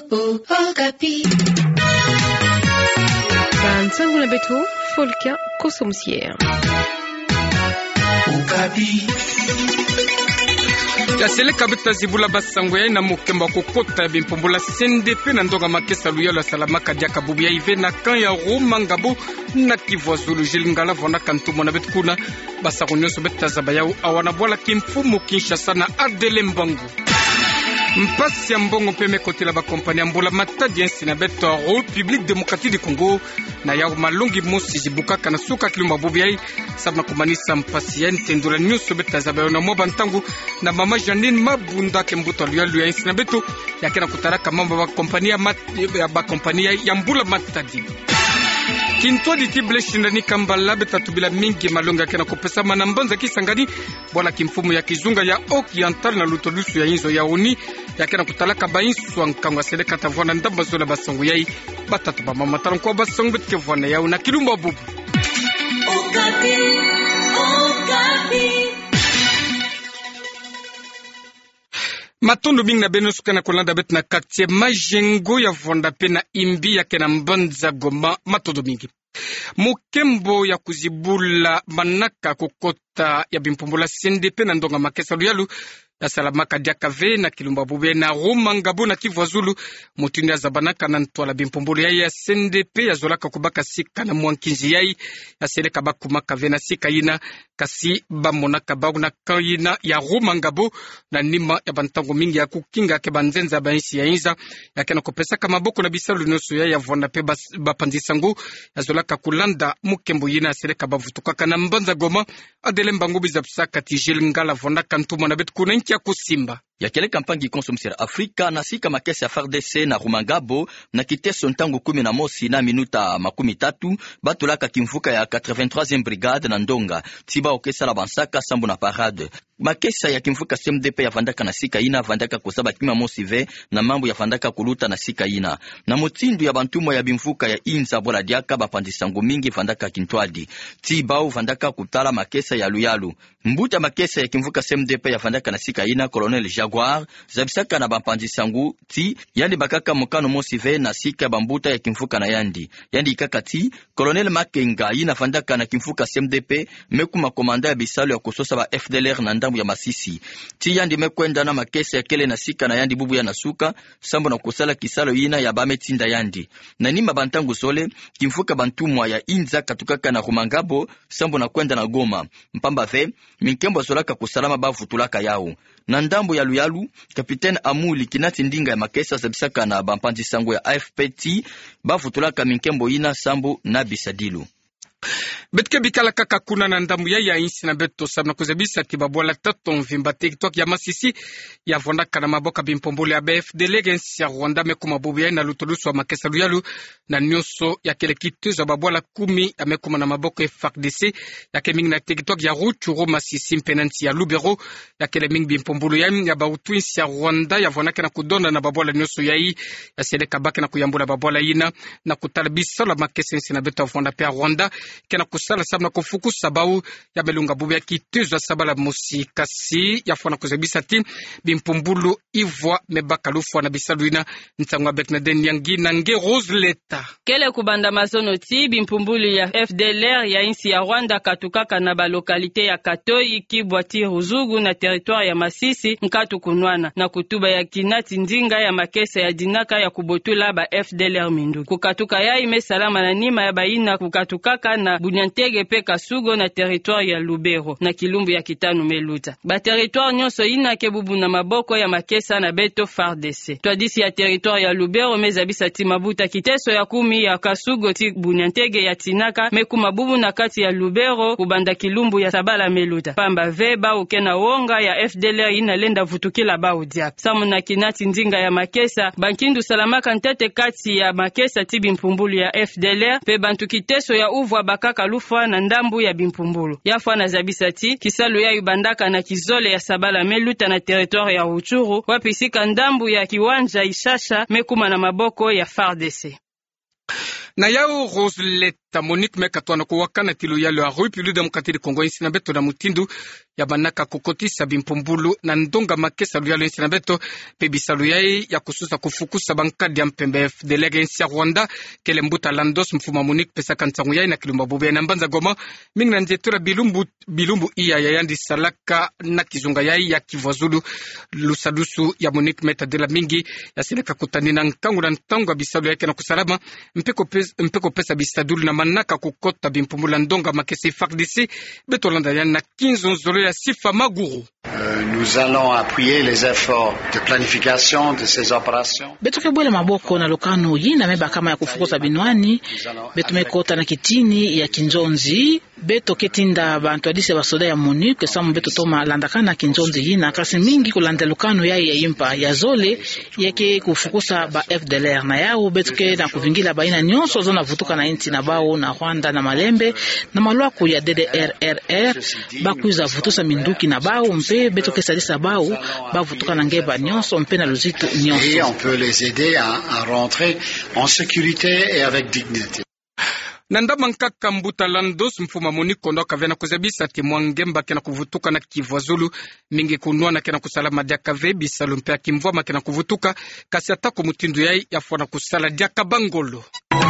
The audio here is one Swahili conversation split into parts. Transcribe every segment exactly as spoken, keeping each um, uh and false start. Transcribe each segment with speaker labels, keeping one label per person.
Speaker 1: oh, Okapi.
Speaker 2: Bansangu na beto Folka Kosomsier
Speaker 1: Okapi.
Speaker 3: Ya seleka bita zibula basango ya na mukemba kokota bimpombula C N D P na ndonga makesa luyalo salamaka diaka bubia ive na kan ya Roma ngabo na Kivu Zulu jilingala vona kantumo na betkuna basango nyoso beta zabayau awana bola kimfumu Kinshasa na Adele Mbangu mpasi ya mbongo peme kotela ba kompani ambola matadi ensi na beto République démocratique du Congo na ya malungi mosi jibukaka na suka kilumba bubiai sabna kumanisa mpasi ya ntendula nyuso beta zabayo na moba ntangu na mama Janine Mabunda kembuto luyalo ya ensi na beto yakena kutaraka mambo ba kompani ya mat, ya ba kompani ya mbula matadi Kinto di tible shindani kambala betatubila mingi malonga kena kupesa manambanza kisangani bwana kimfumu ya kizunga ya Oriental na lutolusu ya inzo ya uni ya kena kutalaka bainsu ankangwa seleka tavwana ndamba zola basangu yai batatu ba mama taranko basangu betke vwana ya una kilumba bubu
Speaker 1: Okapi, Okapi.
Speaker 3: Matondo mingi na beno suka na kolanda bet na quartier Majengo ya vonda pe na imbi ya kena mbanza Goma matondo mingi. Mukembo ya kuzibula manaka kokota ya bimpombula C N D P na ndonga makesa luyalu ya salamaka diakave na kilumba bube na Roma ngabo na Kivu Zulu mutindi ya zabanaka na ntwala bimpombulu ya ya C N D P ya zolaka kubaka sika na mwankinzi yai ya seleka bakumaka ve na sika ina kasi bamonaka bagu na kayina ya Roma ngabo na nima ya bantango mingi ya kukinga ke banzenza bainsi ya inza ya kena kopesa kama boko na bisalu noso ya ya vonda pe bapandisangu ya zolaka kulanda mukembo yina seleka bavutukaka na mbanza Goma Adele Mbangu bizapsaka tijil ngala vonda kantuma na betu kuna ya kusimba
Speaker 4: ya kele kampangi konsumsir Afrika na sika makesi ya F A R D C na Rumangabo na kiteso ntango kumi na mosi na minuta makumi tatu batulaka kimfuka ya quatre-vingt-troisième brigade na ndonga tiba okesa la bansaka sambu na parade makesa ya kimfuka C M D P ya vandaka na sika ina vandaka kusaba kima mosi ve na mambo ya vandaka kuluta na sika ina na mutindu ya bantumo ya bimfuka ya inza bola diaka bapandisango mingi vandaka kintwadi tiba u vandaka kutala makesa ya luyalu mbuta makesa ya kimfuka C M D P ya vandaka na sika ina Colonel Jaguar zabisaka na bapandisango ti yandi bakaka mukano mosi ve na sika bambuta ya kimfuka na yandi yandi ikaka ti Colonel Makenga ina vandaka na kimfuka C M D P mekuma komanda ya bisalu ya kusosa ba F D L R na ndambu ya Masisi ti yandi mekwenda na makesa ya kele na sika na yandi bubu ya nasuka sambo na kusala kisalo ina ya bametinda yandi na nima bantangu sole kimfuka bantumwa ya inza katukaka na Rumangabo sambo na kwenda na Goma mpamba ve minkembo solaka kusalama bavu tulaka yao na ndambo ya luyalu kapitaine Amuli kinati ndinga ya makesa zabisaka na bampanzi sango ya A F P T bavu tulaka minkembo ina sambo na bisadilu
Speaker 3: betke bikala kaka kuna na ndambu ya ya insi na beto sabna kuzebisa kibabola tato mvimba TikTok ya Masisi ya vondaka na maboka bimpombole ya B F D L gensi ya Rwanda mekuma bubu ya na lutolusu wa makesa luyalu na nyoso ya kele kituza babola kumi ya mekuma na maboko F A R D C ya ke mingi na TikTok ya Ruchuru Masisi mpenanti ya Lubero ya kele mingi bimpombole ya ya bautwinsi ya Rwanda ya vondaka na kudonda na babola nyoso ya hii ya seleka bake na kuyambula babola ina na kutalabisa la makesa insi na beto vonda pe Rwanda kena kusala sabna kufuku sabau ya belunga bubu ya kituza sabala musikasi ya fona kuzebisa ti bimpumbulu ivwa mebaka lufu na bisaluina ntangwa bekna den yangi na nge Roseleta
Speaker 5: kele kubanda mazono ti bimpumbulu ya F D L R ya insi ya Rwanda katukaka na ba lokalite ya Katoi Kibwati Ruzugu na territoire ya Masisi nkatu kunwana na kutuba ya kinati ndinga ya makesa ya dinaka ya kubotula ba F D L R mindu kukatuka ya ime salama na nima ya baina kukatukaka na Bunyantege pe Kasugo na territoire ya Lubero na kilumbu ya kitanu meluta ba territoire nyonso ina kebubu na maboko ya makesa na beto F A R D C twadisi ya territoire ya Lubero mezabisa ti mabuta kiteso ya kumi ya Kasugo ti Bunyantege ya tinaka mekuma bubu na kati ya Lubero kubanda kilumbu ya sabala meluta pamba veba ukena wonga ya F D L R ina lenda vutukila ba udia samu na kinati ndinga ya makesa bankindu salamaka ntete kati ya makesa ti bimpumbulu ya F D L R pe bantu kiteso ya uvwa bakaka lufa na ndambu ya bimpumbulu yafwa na zabisati kisalu ya yubandaka na kizole ya sabala meluta na territoire ya Ruchuru wapisika ndambu ya kiwanja Ishasha mekuma na maboko ya F A R D C
Speaker 3: na yao Roseleta Monique mekatwana kuwakana tilu yalo ya République démocratique du Congo insi na beto na mutindu ya banaka kukotisa bimpumbulu na ndonga makesa luyalo ensi na beto pe bisalu yai ya kususa kufukusa bankadi ya mpembe F D L R ensi ya Rwanda kele mbuta landos mfuma Monique pesa kantangu yai na kilumba bobe na mbanza goma mingi na njetura bilumbu bilumbu iya ya yandi salaka na kizunga yai ya Kivwazulu lusadusu ya Monique meta de la mingi ya seleka kutani na nkangu na ntangu bisalu yake na kusalama mpeko pesa, mpeko pesa bisadulu na manaka kukota bimpumbula ndonga makesa F A R D C beto landa ya na quinze nzolo ya Sifa Maguru.
Speaker 6: Euh, nous allons appuyer les efforts de planification de ces opérations.
Speaker 7: Beto kebwele maboko na lokano yina meba kama ya kufukuza binwani beto mekota na kitini ya Kinjonzi beto ketinda bantu adise basoda ya Monique samu beto toma landakana Kinjonzi yina kasi mingi kulanda lokano ya ya impa ya zole yake kufukuza ba F D L R na yao beto ke na kuvingila baina nyonso zona vutuka na inti na bao na Rwanda na Malembe na malwaku ya D D R R R bakuza vutusa minduki na bao mpe beto ke salisa bao ba vutuka na ngeba nyonso mpe na luzito nyonso.
Speaker 6: Et on peut les aider à, à rentrer en sécurité et avec dignité.
Speaker 3: Nanda mankaka mbuta landos mfuma Monique kondo kavena kuzabisa timwangemba kena kuvutuka na Kivwazulu mingi kunua na kena kusala dia kave bisalu mpea kimvwa makena kuvutuka kasi atako mutindu yai yafwana kusala dia kabangolo.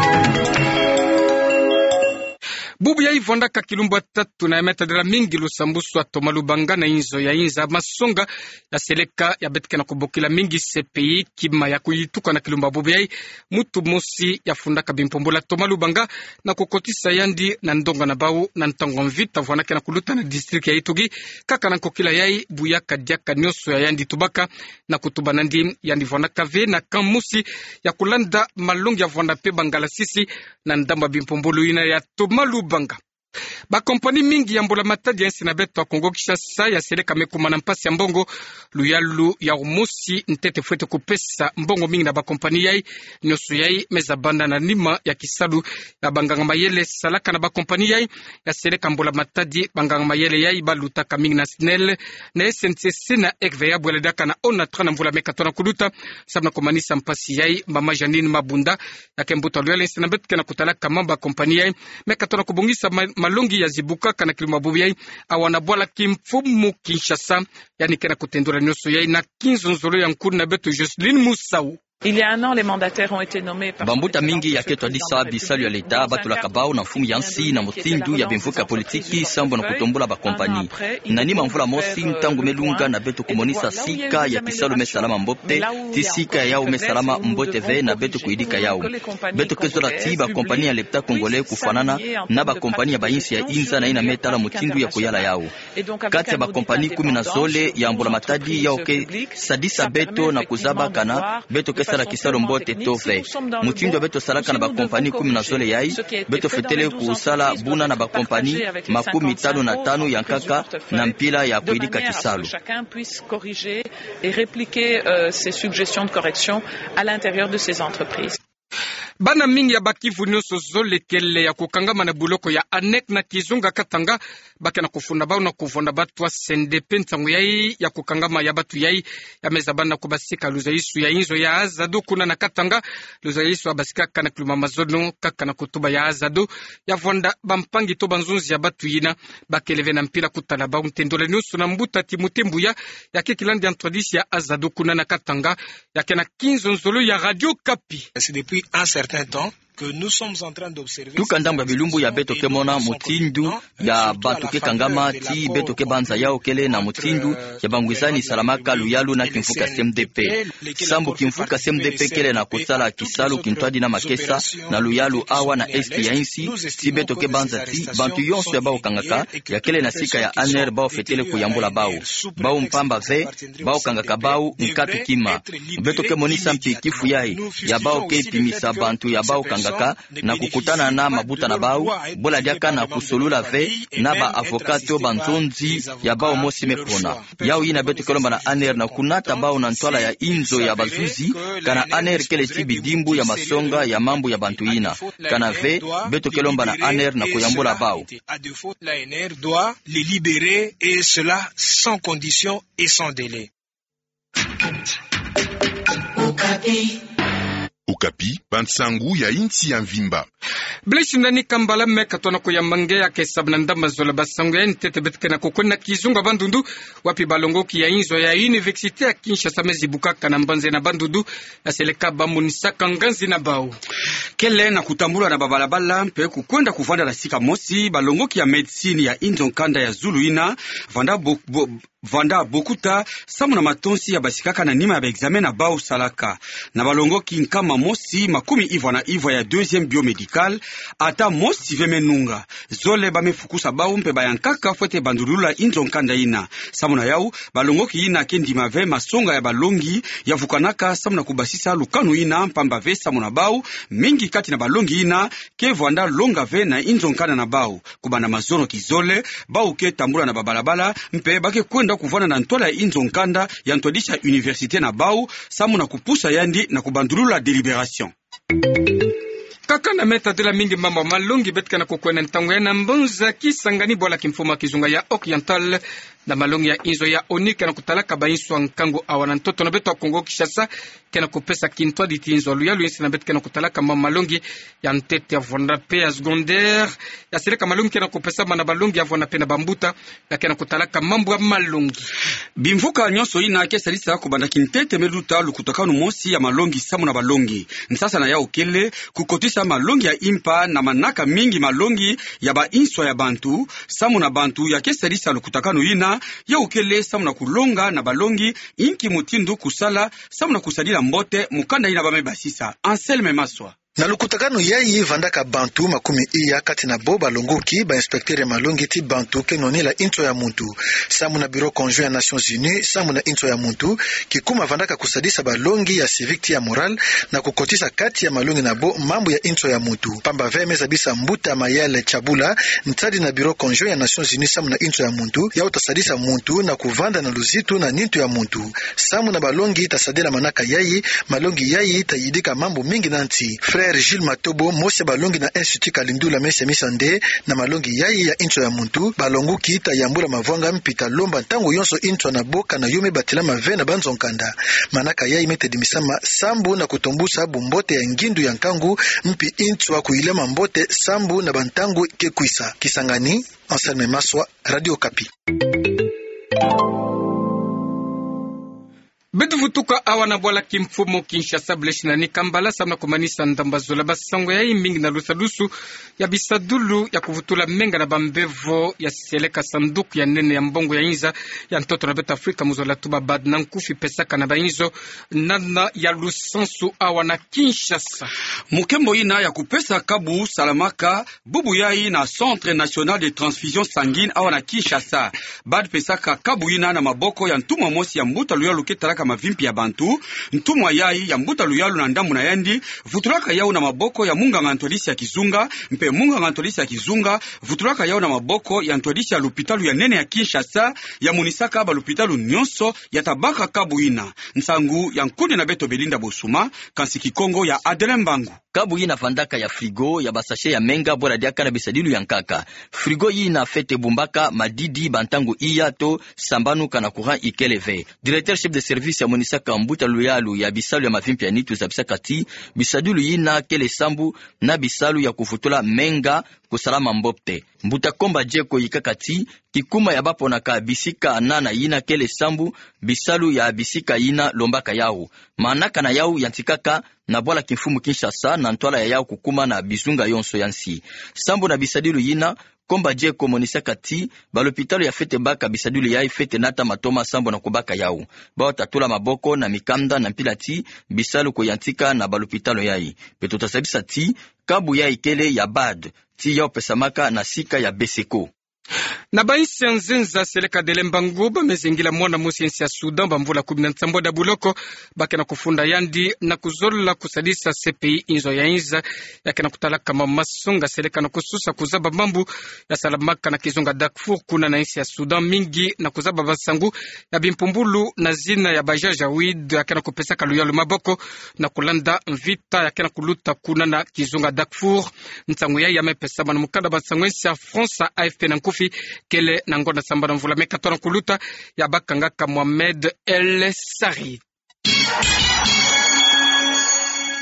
Speaker 3: Bubu ya ivonda kakilumba tatu na emeta dela mingi lusambusu atoma lubanga na inzo ya inza masonga ya seleka ya betike na kubokila mingi C P I kima ya kuyituka na kilumba bubu ya mutu mosi ya fundaka bimpombola toma lubanga na kukotisa yandi na ndonga na bau na ntango mvita vwanake na kuluta na district ya Itugi kaka na kokila yai buyaka diaka nyoso ya yandi tubaka na kutuba nandi yandi vwanaka ve na kamusi ya kulanda malongi ya vwanda pe bangala sisi na ndamba bimpombolo ina ya toma lubanga. Ba kompani mingi ya mbola matadi ya nsina beto wa Kongo Kinshasa ya seleka mekuma na mpasi ya mbongo luyalu ya umusi ntete fuete kupesa mbongo mingi na ba kompani yai nyosu yai meza banda na nima ya kisalu ya banganga mayele salaka na ba kompani yai ya seleka mbola matadi banganga mayele yai balutaka mingi na snel na S N C C na E K V ya bweledaka na onatra na mvula mekatona kuluta sabna kumanisa mpasi yai mama Janine Mabunda ya kembuta luyalu nsina beto kena kutalaka mamba kompani yai mekatona kubungisa ma malongi ya zibuka kana kilima bubu yai awana bwala kimfumu Kinshasa yani kena kutendura nyoso yai na quinze nzolo ya nkuru na beto Jocelyn Musau.
Speaker 8: Il y a un an, les mandataires ont été nommés par
Speaker 4: bambuta mingi ya ketwa disa bisalu ya leta batula kabao na mfumu yansi na mutindu ya bimvuka politiki sambo na kutombola ba kompani nani mamvula mosi ntangu melunga na beto kumonisa sika ya kisalu mesalama mbote tisika ya ume salama mbote ve na beto kuidika yao beto kezola ti ba kompani ya leta kongole kufanana na ba kompani ya bayinsi ya inza na ina metala mutindu ya kuyala yao kati ya ba kompani kumi na zole ya mbola matadi ya oke sadisa beto na kuzaba kana beto sala kisalo mbote tofe mutindo beto salaka na ba kompani kumi na zole yai beto fetele kusala buna na ba kompani makumi tano na tano ya nkaka na mpila ya kuidika kisalo.
Speaker 8: Chacun puisse corriger et répliquer euh, ses suggestions de correction à l'intérieur de ces entreprises.
Speaker 3: Bana mingi ya bakivu nyoso zole kele ya kukangama na buloko ya anek na kizunga katanga bake na kufunda bao na kuvonda batu wa S N D P ntangu yai ya kukangama ya batu yai ya mezabana kubasika luza isu ya inzo ya azado kuna na katanga luza isu abasika kana kluma mazono kaka na kutuba ya azado ya vonda bampangi to banzunzi ya batu yina bakeleve na mpila kutala bao ntendole nyusu na mbuta timutembu ya ya kekilandi antrodisi ya azado kuna na katanga ya kena quinze nzolo ya Radio Kapi.
Speaker 9: C'est depuis un certain temps que nous sommes en train d'observer
Speaker 4: tuka ndamba bilumbu ya beto ke mona mutindu ya batu ke kangama ti beto ke banza yao kele na mutindu ya bangwizani salamaka luyalu na kimfuka S M D P sambu kimfuka S M D P kele na kusala kisalu kintwadi na makesa na luyalu awa na eski ya insi ti beto ke banza ti bantu yonso ya bao kangaka ya kele na sika ya aner bao fetele kuyambula bao bao mpamba ve bao kangaka bao nkatu kima beto ke monisa mpi kifu yai ya bao ke pimisa bantu ya bao kangaka na kukutana na mabuta na bau bola diaka na kusolula ve na ba avokato banzonzi ya bao mosi mepona yao ina beto kelomba na aner na kunata bao na ntwala ya inzo ya bazuzi kana aner kele tibi dimbu ya masonga ya mambu ya bantu ina kana ve beto kelomba na aner na kuyambula bao
Speaker 9: à défaut la N R doit les libérer et cela sans condition et sans délai.
Speaker 1: Okapi.
Speaker 10: Okapi, Bantsangu ya inchi ya Mvimba.
Speaker 3: Bleshi ndani kambala meka tona kuyambangea kesabu na ndamba zola basangu ya ntete betike na kukwenda kizunga bandundu wapi balongoki ya inzo ya Universite ya Kinshasa mezi bukaka na mbanze na bandundu ya seleka bamunisaka nganzi na bao.
Speaker 11: Kele na kutambula na babalabala mpe kukwenda kuvanda la sika mosi balongoki ya medicine ya inzo nkanda ya Zulu ina vanda bo, bo, vanda bokuta samu na matonsi ya basikaka na nima ya examen na bao salaka na balongoki nkama mosi makumi iva na iva ya deuxième biomedical ata mosi vemenunga zole bamefukusa bao mpe bayankaka fwete bandulula inzo nkanda ina samu na yau balongoki ina kendi mave masonga ya balongi ya vukanaka samu na kubasisa lukanu ina mpamba ve samu na bao mingi kati na balongi ina ke vanda longa ve na inzo nkanda na bao kubana mazono kizole bao ke tambula na babalabala mpe bake kwenda kuvana na ntola ya inzo nkanda ya ntwadisha universite na bao samu na kupusa yandi na kubandulula deliberation.
Speaker 3: Kaka na meta de la mingi mama malongi betka na kukwena ntango ya nambonza kisangani bola kimfuma kizunga ya Oriental na malongi ya inzo ya Onika na kutalaka bainso nkango awana ntoto na beto Kongo Kishasa kena kupesa kintwa diti inzo luya luyensi na betka na kutalaka mama malongi ya ntete ya vonda pe ya secondaire ya seleka malongi kena kupesa mana balongi ya vonda pe na bambuta ya kena kutalaka mambu ya malongi
Speaker 11: bimvuka nyonso ina ke salisa kubanda kintete meluta lukutakanu mosi ya malongi samu na balongi nsasa na ya okele kukotisa malongi ya impa na manaka mingi malongi ya ba inswa ya bantu samu na bantu ya kesalisa lukutakanu ina ya ukele samu na kulonga na balongi inki mutindu kusala samu na kusalila mbote mukanda ina bame basisa Anselme Maswa
Speaker 12: na lukutakano yayi vandaka bantu makumi iya kati na bo balongoki ba inspecteur malongi ti bantu kenoni la intro ya muntu samu na bureau conjoint ya Nations Unies samu na intro ya muntu kikuma vandaka kusadisa balongi ya civique ya moral na kukotisa kati ya malongi na bo mambo ya intro ya muntu pamba veme zabisa mbuta mayele chabula ntadi na bureau conjoint ya Nations Unies samu na intro ya muntu ya utasadisa muntu na kuvanda na luzitu na nintu ya muntu samu na balongi tasadela manaka yayi malongi yayi tayidika mambo mingi nanti Frère Gilles Matobo mosi balongi na Institut Kalindula Mese Misande na malongi yayi ya intro ya muntu balongo kita yambula mavanga mpita lomba ntango yonso intro na boka na yome batila mave na banzonkanda manaka yayi mete dimisama sambu na kutombusa bumbote ya ngindu ya nkangu mpi intro kuilema mbote sambu na bantangu kekuisa Kisangani Anselme Maswa Radio Okapi.
Speaker 3: Bedu vutuka awana bola kimfumo Kinshasa bleshi na ni kambala samna kumanisa ndambazola basango ya mingi na lusadusu ya bisadulu ya kuvutula menga na bambevo ya seleka sanduku ya nene ya mbongo ya inza ya ntoto na beta Afrika muzola tuba bad na nkufi pesaka na bainzo nana ya lusansu awana Kinshasa
Speaker 11: mukembo ina ya kupesa kabu salamaka bubu yai na Centre National de Transfusion Sanguine awana Kinshasa bad pesaka kabu ina na maboko ya ntumwa mosi ya mbuta luya luketa mavimpi ya bantu ntumwa yai ya mbuta luyalu na ndamu na yandi vutulaka yau na maboko ya munga ngantolisi ya kizunga mpe munga ngantolisi ya kizunga vutulaka yau na maboko ya ntolisi ya lupitalu ya nene ya Kinshasa ya munisaka ba lupitalu nyonso ya tabaka kabuina nsangu ya nkundi na beto Belinda Bosuma kansiki Kongo ya Adelen Mbangu
Speaker 4: kabu ina vandaka ya frigo ya basashe ya menga bora diaka na bisadilu ya nkaka frigo ina fete bumbaka madidi bantangu iya to sambanu kana courant ikeleve directeur chef de service ya monisaka mbuta luyalu ya bisalu ya mavimpi ya nitu za bisakati bisadilu ina kele sambu na bisalu ya kufutula menga kusalama mbopte mbuta komba jeko yikakati kikuma ya bapo na ka bisika anana yina kele sambu bisalu ya bisika yina lombaka yao manaka na yao yantikaka na bola kimfumu Kinshasa na ntwala ya yao kukuma na bizunga yonso yansi sambu na bisadilu yina komba jeko monisaka ti balopitalo ya fete baka bisadulu ya fete nata matoma sambo na kubaka yao bao tatula maboko na mikanda na mpilati bisalu koyantika na balopitalo yai peto tasabisa ti kabu ya ikele ya bad ti yao pesamaka na sika ya beseko
Speaker 3: na baisi ya nzenza seleka dele mbangu bamezingila mwana musiensi ya Sudan bamvula kumi na nsambo da buloko bake na kufunda yandi na kuzola kusadisa C P I inzo ya inza yake na kutalaka mamasonga seleka na kususa kuzaba mambu ya salamaka na kizunga Darfur kuna na insi ya Sudan mingi na kuzaba basangu ya bimpumbulu na zina ya bajaja wid yake na kupesaka luyalu maboko na kulanda vita yake na kuluta kuna na kizunga Darfur ntangu ya yamepesa na mukanda basangu insi ya France A F P na nkufi kele nangonda samba na mvula mekatona kuluta ya bakangaka Mohamed El Sari.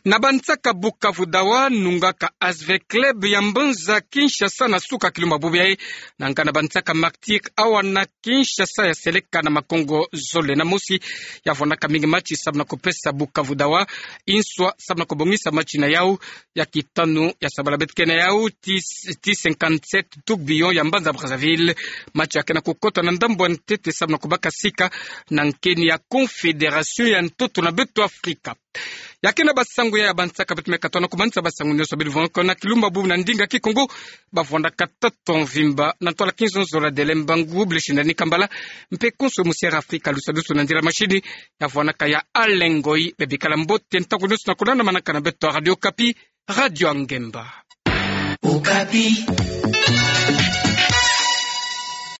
Speaker 3: na bantsaka Bukavu dawa nungaka Asve Club ya Mbanza Kinshasa na suka kiluma bubiaye nanga na bantsaka Martik awa na Kinshasa ya seleka na makongo zole na musi ya vonaka mingi machi sabna kopesa Bukavu dawa inswa sabna kobongisa machi na yau ya kitanu ya sabala betkene yau T cinquante-sept Toubion ya Mbanza Brazzaville machi ya kena kukota na ndambo ntete sabna kubaka sika na nkeni ya Confederation ya ntoto na beto Afrika yakena basango ya bantsaka betumeka tona kumanza basango nyoso bilivon kona kilumba bubu na ndinga kikongo bavonda kataton vimba na tola quinze zola de lembangu bleshinda ni kambala mpe konso musiera Afrika lusadusu na ndira mashidi ya vona kaya alengoi bebikala mbote ntango nyoso na kulana manaka na beto Radio Kapi Radio Angemba
Speaker 1: Okapi.